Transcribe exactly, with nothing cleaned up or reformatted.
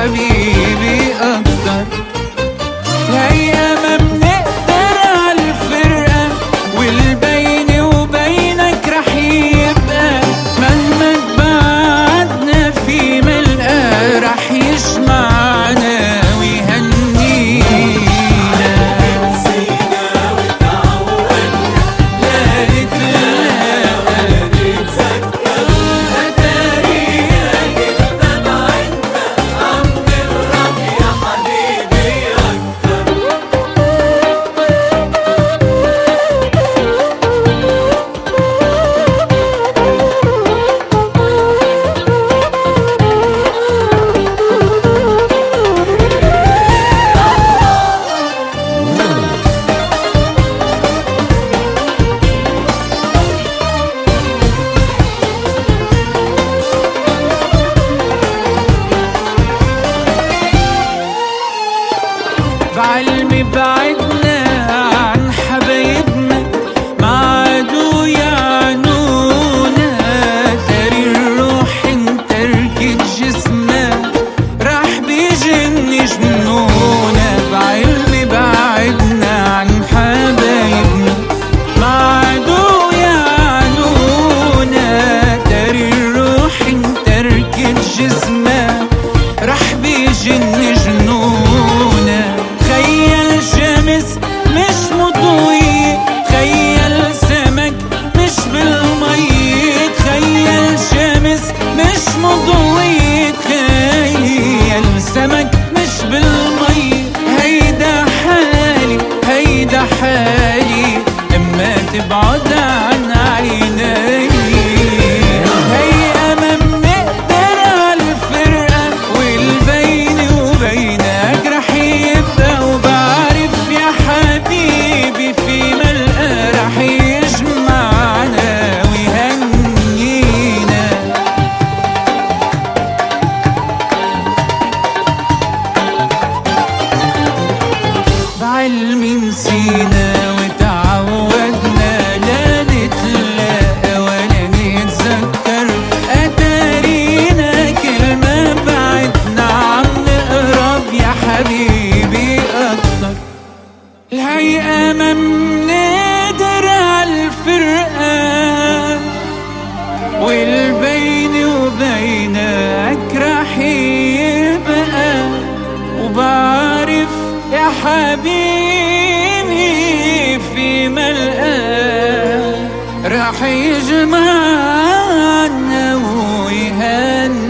حبيبي أكتر. هيا ما بنقدر عالفرقة، والبيني وبينك رح يبقى مهما اتبعدنا في ملقى رح يجمعنا ويهنينا. نسينا وتعودنا لا نتلاقى نتذكر، أتارينا كلمة بعدنا عم نقرب يا حبيبي أكتر. بعلمي بعدنا عن حبايبنا ما عادوا يعنونا، تاري الروح انت ركت جسمنا راح بيجن جنونا. بعلمي بعدنا عن حبايبنا ما عادوا يعنونا، تاري الروح انت ركت جسمنا راح بيجن جنونا. خيل شمس مش مضوي، خيل سمك مش بالمي، خيل شمس مش مضوي، خيل سمك مش بالمي. هيدا حالي هيدا حالي لما تبعد عن عيني. هيا ما بنقدر عالفرقة، والبيني وبينك رح يبقى، وبعرف يا حبيبي في ملقى رح يجمعنا ويهنينا. بعلمي نسينا وتعودنا لا نتلاقى ولا نتذكر، أتارينا كلمة بعدنا عم نقرب يا حبيبي أكتر. الهيئة ما منقدر عالفرقة، والبيني وبينك رح يبقى، وبعرف يا حبيبي في ملقى رح يجمعنا ويهنينا.